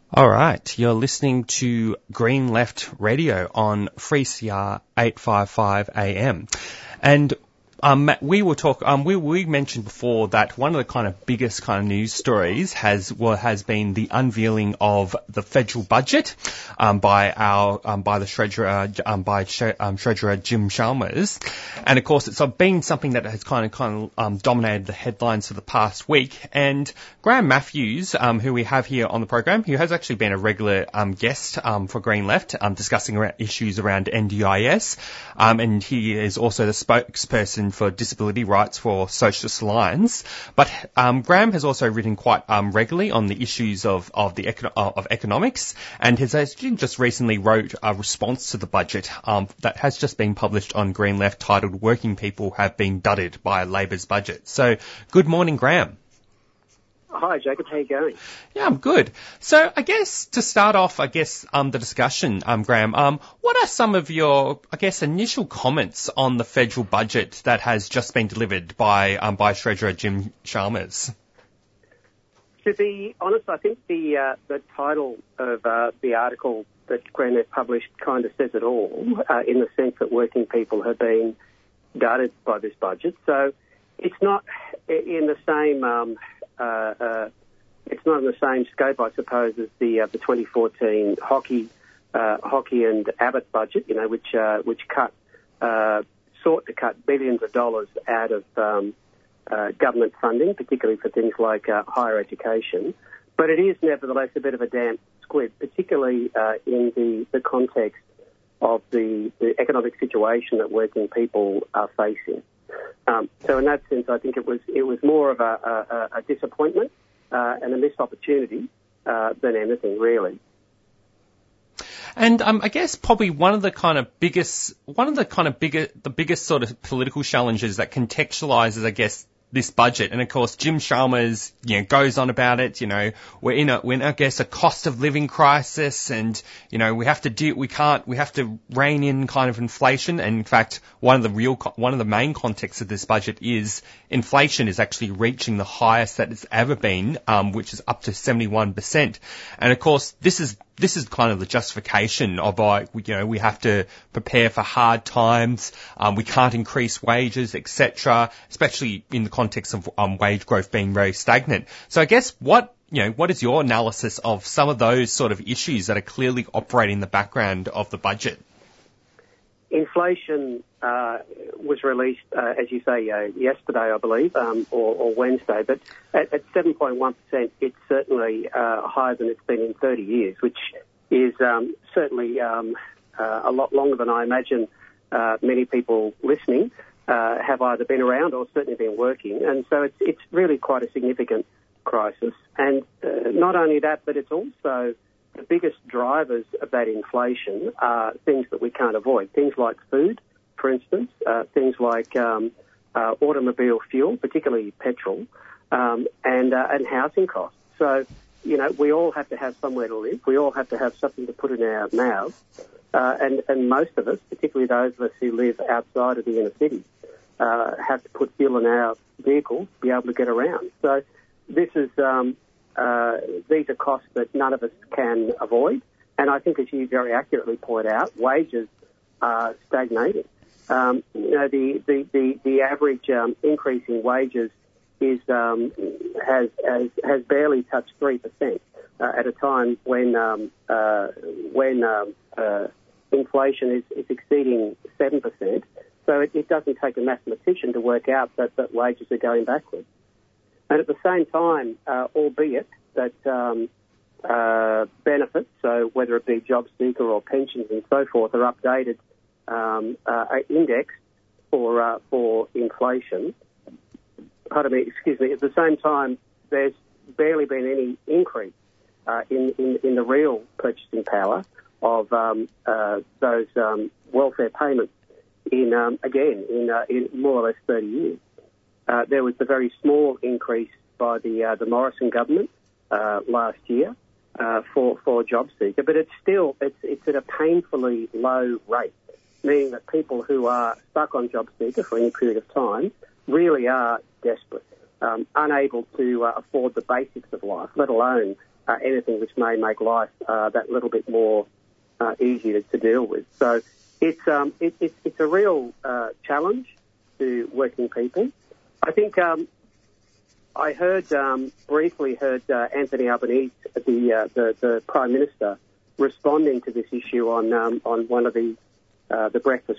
All right, you're listening to Green Left Radio on 3CR 855 AM. And we mentioned before that one of the kind of biggest kind of news stories has been the unveiling of the federal budget by the Treasurer Jim Chalmers, and of course it's been something that has kind of dominated the headlines for the past week. And Graham Matthews, who we have here on the program, who has actually been a regular guest for Green Left, discussing issues around NDIS, and he is also the spokesperson for disability rights for Socialist Alliance. But Graham has also written quite regularly on the issues of economics, and has actually just recently wrote a response to the budget that has just been published on Green Left, titled "Working People Have Been Dudded by Labor's Budget." So, good morning, Graham. Hi, Jacob. How are you going? Yeah, I'm good. So I guess to start off, the discussion, Graham, what are some of your, initial comments on the federal budget that has just been delivered by Treasurer Jim Chalmers? To be honest, I think the title of the article that Green Left published kind of says it all, in the sense that working people have been gutted by this budget. So it's not in the same it's not in the same scope, I suppose, as the 2014 hockey and Abbott budget, which sought to cut billions of dollars out of government funding, particularly for things like higher education. But it is nevertheless a bit of a damp squib, particularly in the context of the economic situation that working people are facing. So in that sense, I think it was more of a disappointment and a missed opportunity than anything, really. And I guess probably the biggest sort of political challenges that contextualizes, this budget. And of course, Jim Chalmers, goes on about it. We're in a cost of living crisis, and, we have to rein in kind of inflation. And in fact, one of the main contexts of this budget is inflation is actually reaching the highest that it's ever been, which is up to 71%. And of course, this is kind of the justification of, we have to prepare for hard times, we can't increase wages, etc., especially in the context of wage growth being very stagnant. So I guess what is your analysis of some of those sort of issues that are clearly operating in the background of the budget? Inflation was released, as you say, yesterday, I believe, or Wednesday, but at 7.1%, it's certainly higher than it's been in 30 years, which is certainly a lot longer than I imagine many people listening have either been around or certainly been working. And so it's really quite a significant crisis. And not only that, but it's also the biggest drivers of that inflation are things that we can't avoid, things like food, for instance, things like automobile fuel, particularly petrol, and housing costs. So, we all have to have somewhere to live. We all have to have something to put in our mouths. And most of us, particularly those of us who live outside of the inner city, have to put fuel in our vehicles to be able to get around. So this is these are costs that none of us can avoid. And I think, as you very accurately point out, wages are stagnating. The average increase in wages is has barely touched 3% at a time when inflation is exceeding 7%. So it doesn't take a mathematician to work out that wages are going backwards. And at the same time, albeit that benefits, so whether it be job seeker or pensions and so forth, are updated, are indexed for inflation. Pardon me, excuse me. At the same time, there's barely been any increase in the real purchasing power of those welfare payments in more or less 30 years. There was the very small increase by the Morrison government last year for job seeker, but it's at a painfully low rate, meaning that people who are stuck on job seeker for any period of time really are desperate. unable to afford the basics of life, let alone anything which may make life that little bit more easy to deal with. So it's a real challenge to working people. I think I briefly heard Anthony Albanese, the Prime Minister, responding to this issue on one of the breakfast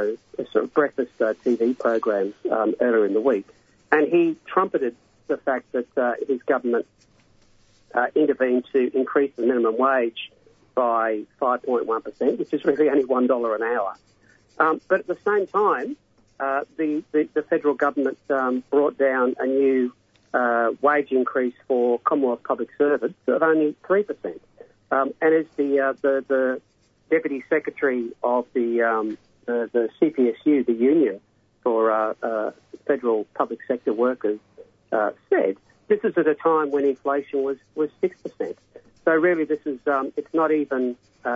TV programs earlier in the week, and he trumpeted the fact that his government intervened to increase the minimum wage by 5.1%, which is really only $1 an hour. But at the same time, the federal government brought down a new wage increase for Commonwealth public servants of only 3%. And as the Deputy Secretary of the CPSU, the union for federal public sector workers, said, this is at a time when inflation was 6%. So really, this is it's not even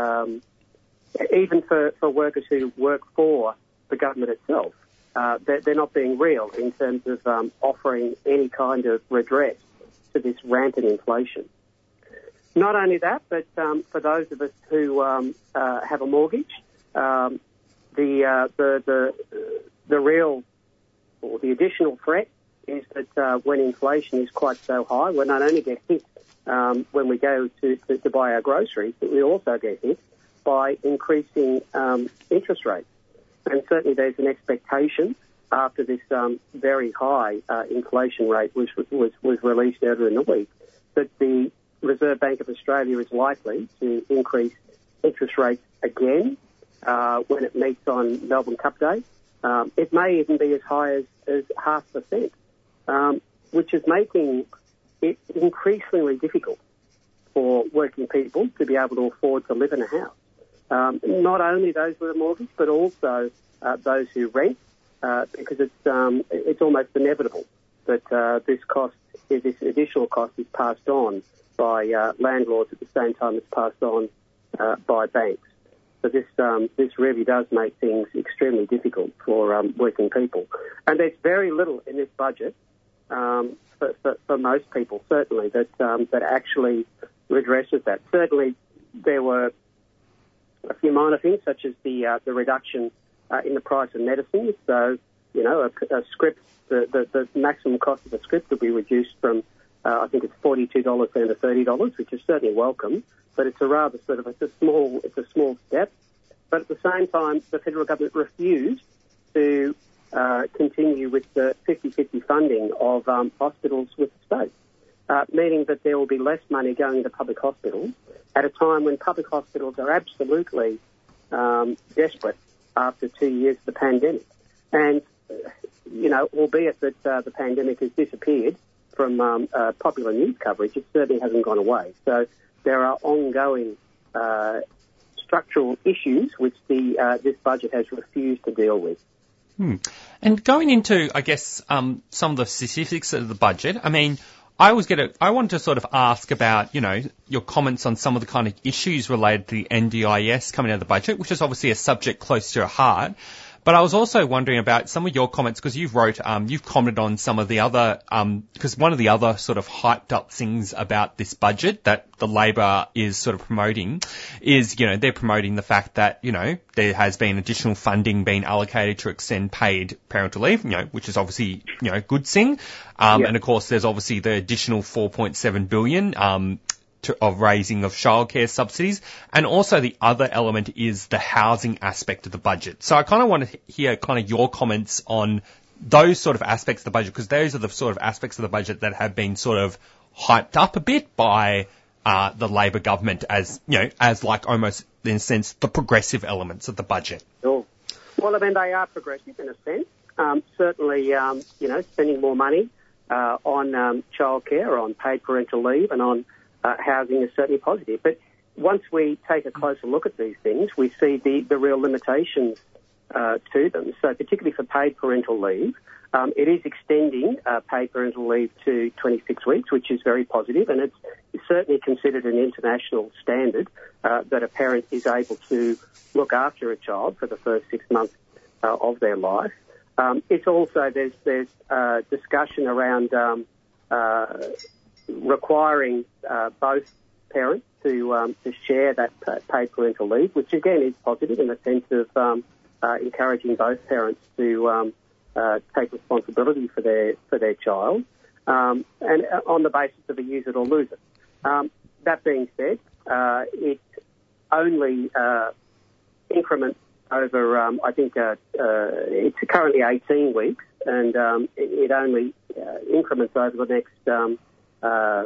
for workers who work for the government itself. They're not being real in terms of offering any kind of redress to this rampant inflation. Not only that, but for those of us who have a mortgage, the real or the additional threat is that when inflation is quite so high, we not only get hit when we go to buy our groceries, but we also get hit by increasing interest rates. And certainly there's an expectation after this very high inflation rate was released earlier in the week that the Reserve Bank of Australia is likely to increase interest rates again when it meets on Melbourne Cup Day. It may even be as high as 0.5%, which is making it increasingly difficult for working people to be able to afford to live in a house. Not only those with a mortgage, but also those who rent, because it's almost inevitable that this additional cost is passed on by landlords at the same time it's passed on by banks. So this really does make things extremely difficult for working people. And there's very little in this budget for most people, certainly, that actually redresses that. Certainly, there were a few minor things, such as the reduction in the price of medicines. So, a script, the maximum cost of a script will be reduced from, I think it's $42 down to $30, which is certainly welcome. But it's a rather it's a small step. But at the same time, the federal government refused to continue with the 50-50 funding of hospitals with the state, meaning that there will be less money going into public hospitals at a time when public hospitals are absolutely desperate after 2 years of the pandemic. And, albeit that the pandemic has disappeared from popular news coverage, it certainly hasn't gone away. So there are ongoing structural issues which this budget has refused to deal with. And going into, I guess, some of the specifics of the budget, I mean, I wanted to sort of ask about, your comments on some of the kind of issues related to the NDIS coming out of the budget, which is obviously a subject close to your heart. But I was also wondering about some of your comments, because you've commented on some of the other, because one of the other sort of hyped up things about this budget that the Labor is sort of promoting is, they're promoting the fact that, there has been additional funding being allocated to extend paid parental leave, which is obviously, a good thing. And of course, there's obviously the additional $4.7 billion, of raising of childcare subsidies, and also the other element is the housing aspect of the budget. So I kind of want to hear kind of your comments on those sort of aspects of the budget, because those are the sort of aspects of the budget that have been sort of hyped up a bit by the Labor government as like almost in a sense the progressive elements of the budget. Sure. Well, I mean, they are progressive in a sense. Certainly, spending more money on childcare, on paid parental leave, and on housing is certainly positive. But once we take a closer look at these things, we see the real limitations to them. So particularly for paid parental leave, it is extending paid parental leave to 26 weeks, which is very positive, and it's certainly considered an international standard that a parent is able to look after a child for the first 6 months of their life. It's also, there's discussion around requiring both parents to share that paid parental leave, which again is positive in the sense of encouraging both parents to take responsibility for their child, and on the basis of a use it or lose it. That being said, it only increments over, I think it's currently 18 weeks, and it only increments over the next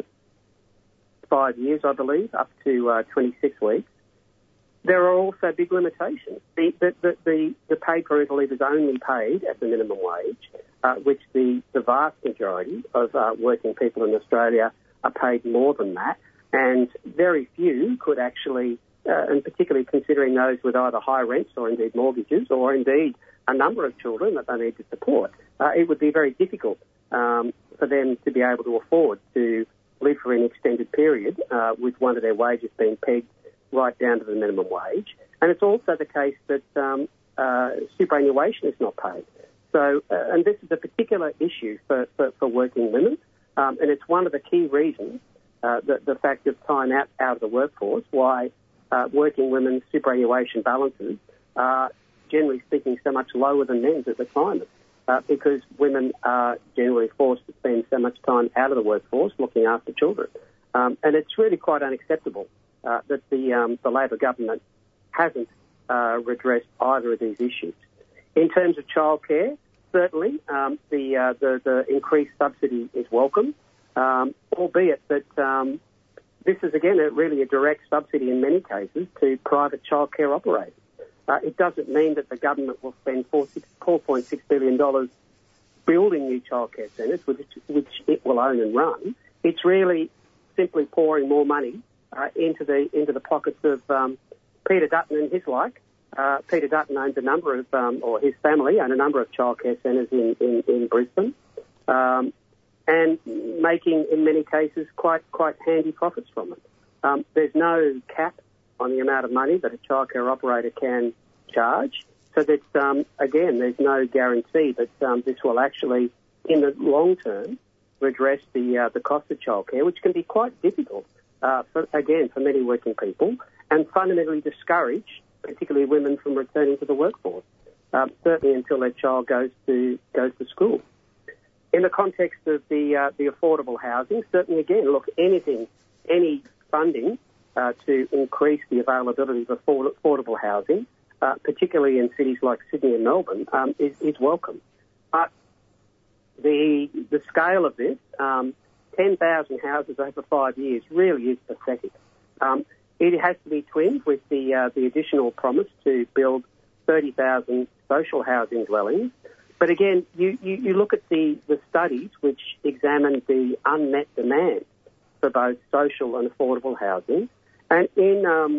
5 years, I believe, up to 26 weeks. There are also big limitations. The paid parental leave is only paid at the minimum wage, which the vast majority of working people in Australia are paid more than that, and very few could actually, and particularly considering those with either high rents or indeed mortgages or indeed a number of children that they need to support, it would be very difficult for them to be able to afford to live for an extended period with one of their wages being pegged right down to the minimum wage. And it's also the case that superannuation is not paid. So, and this is a particular issue for working women, and it's one of the key reasons, the fact of time out of the workforce, why working women's superannuation balances are, generally speaking, so much lower than men's at retirement, because women are generally forced to spend so much time out of the workforce looking after children. And it's really quite unacceptable that the Labor government hasn't redressed either of these issues. In terms of childcare, certainly the increased subsidy is welcome, albeit that this is, again, really a direct subsidy in many cases to private childcare operators. It doesn't mean that the government will spend $4.6 billion building new childcare centres, which it will own and run. It's really simply pouring more money into the pockets of Peter Dutton and his like. Peter Dutton owns a number of, or his family own a number of childcare centres in Brisbane, and making, in many cases, quite handy profits from it. There's no cap on the amount of money that a childcare operator can charge, so that again, there's no guarantee that this will actually, in the long term, redress the cost of childcare, which can be quite difficult for many working people, and fundamentally discourage particularly women from returning to the workforce, certainly until their child goes to school. In the context of the affordable housing, certainly again, look, any funding to increase the availability of affordable housing, particularly in cities like Sydney and Melbourne, is welcome. But the scale of this, 10,000 houses over 5 years, really is pathetic. It has to be twinned with the additional promise to build 30,000 social housing dwellings. But again, you look at the studies which examine the unmet demand for both social and affordable housing, and in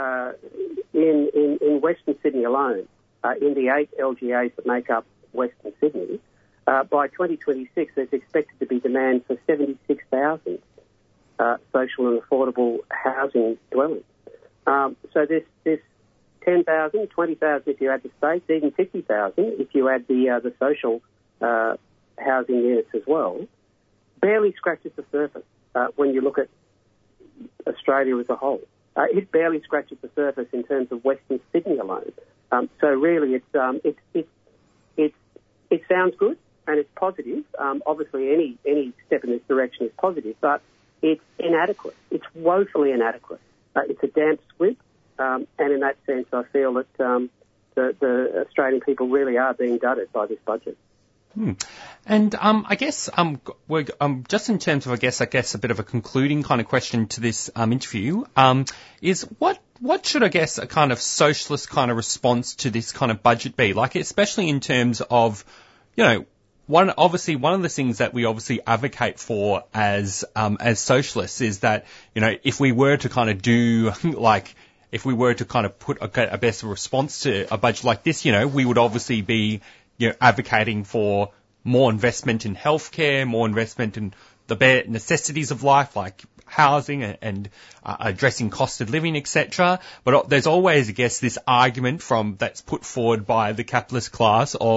Western Sydney alone, in the 8 LGAs that make up Western Sydney, by 2026 there's expected to be demand for 76,000 social and affordable housing dwellings. So this 10,000, 20,000 if you add the states, even 50,000 if you add the social housing units as well, barely scratches the surface when you look at Australia as a whole. It barely scratches the surface in terms of Western Sydney alone. So really, it sounds good and it's positive. Obviously, any step in this direction is positive, but it's inadequate. It's woefully inadequate. It's a damp squib, and in that sense, I feel that the Australian people really are being dudded by this budget. And I guess we're just in terms of I guess a bit of a concluding kind of question to this interview is what should I guess a kind of socialist kind of response to this kind of budget be, like especially in terms of one of the things that we obviously advocate for as socialists is that if we were to kind of do if we were to kind of put a better response to a budget like this, we would obviously be advocating for more investment in healthcare, more investment in the bare necessities of life, like housing and addressing cost of living, etc. But there's always, I guess, this argument that's put forward by the capitalist class of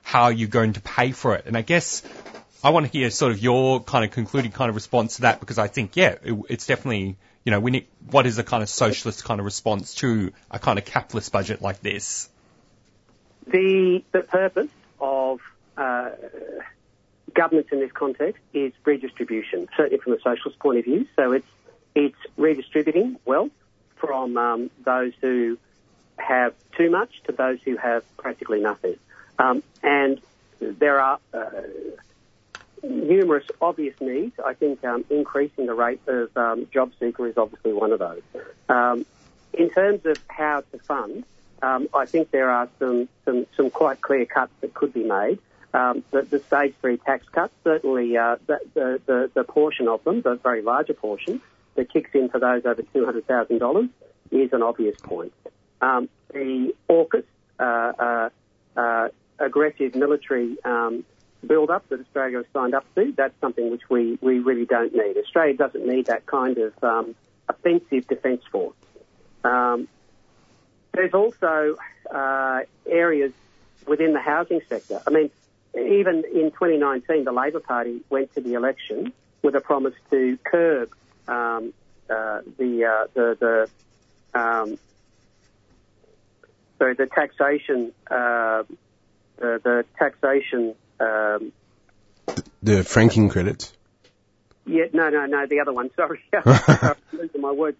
how you're going to pay for it. And I guess I want to hear sort of your kind of concluding kind of response to that, because I think, it's definitely, we need, what is a kind of socialist kind of response to a kind of capitalist budget like this? The purpose of governments in this context is redistribution, certainly from a socialist point of view. So it's redistributing wealth from those who have too much to those who have practically nothing. And there are numerous obvious needs. I think increasing the rate of job seeker is obviously one of those. In terms of how to fund, I think there are some quite clear cuts that could be made. The stage 3 tax cuts, certainly the portion of them, the very larger portion that kicks in for those over $200,000 is an obvious point. The AUKUS, aggressive military build-up that Australia has signed up to, that's something which we really don't need. Australia doesn't need that kind of offensive defence force. There's also areas within the housing sector. I mean, even in 2019, the Labor Party went to the election with a promise to curb the taxation, the franking credits. Yeah, no, the other one. Sorry, I'm losing my words.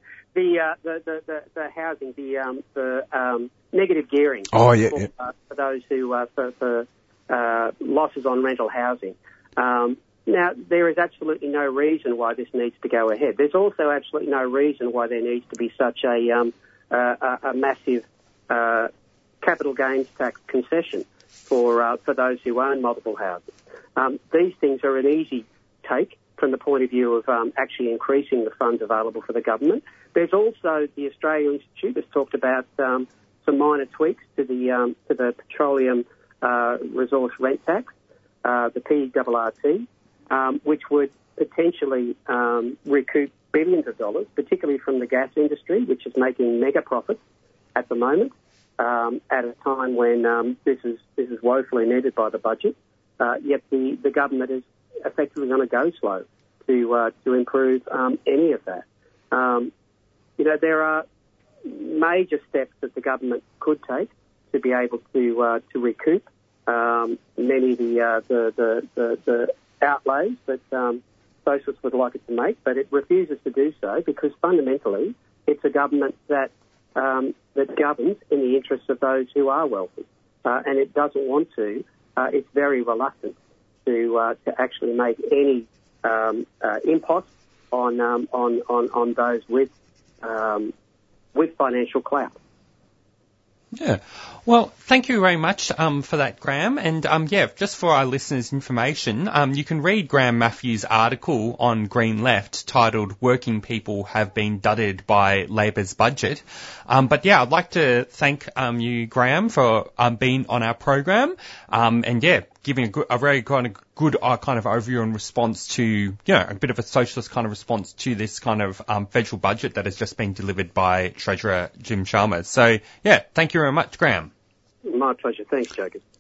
The housing, the negative gearing. Oh yeah, for those who for losses on rental housing. Now, there is absolutely no reason why this needs to go ahead. There's also absolutely no reason why there needs to be such a massive capital gains tax concession for those who own multiple houses. These things are an easy take from the point of view of actually increasing the funds available for the government. There's also the Australia Institute has talked about some minor tweaks to the petroleum resource rent tax, the PRRT, which would potentially recoup billions of dollars, particularly from the gas industry, which is making mega profits at the moment, at a time when this is woefully needed by the budget. Yet the government is effectively going to go slow to improve any of that. There are major steps that the government could take to be able to recoup many of the outlays that socialists would like it to make, but it refuses to do so because fundamentally it's a government that governs in the interests of those who are wealthy, and it doesn't want to. It's very reluctant to actually make any impost on those with financial clout. Yeah. Well, thank you very much for that, Graham. And just for our listeners' information, you can read Graham Matthews' article on Green Left titled "Working People Have Been Dudded by Labor's Budget." I'd like to thank you, Graham, for being on our program giving a very kind of good kind of overview and response to, a bit of a socialist kind of response to this kind of federal budget that has just been delivered by Treasurer Jim Chalmers. So, thank you very much, Graham. My pleasure. Thanks, Jacob.